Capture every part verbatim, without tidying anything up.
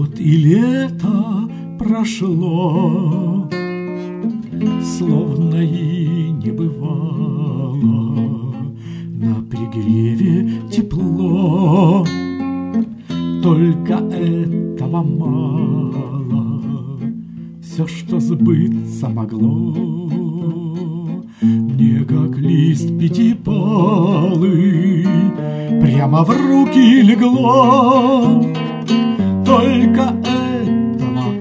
Вот и лето прошло, словно и не бывало. На пригреве тепло, только этого мало. Все, что сбыться могло, мне как лист пятипалый прямо в руки легло. Только этого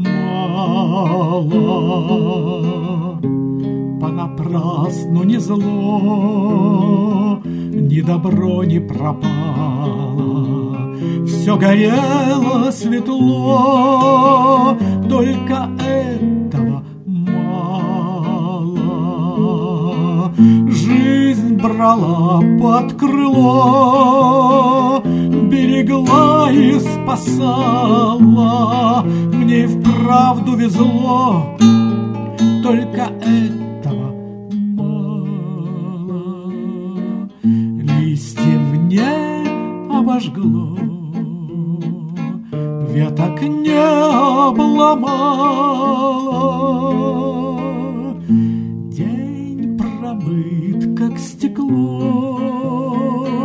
мало. Понапрасну ни зло, ни добро не пропало. Все горело светло, только этого мало. Жизнь брала под крыло, берегла и спасала. Мне и вправду везло, только этого мало. Листьев не обожгло, веток не обломало. День промыт, как стекло,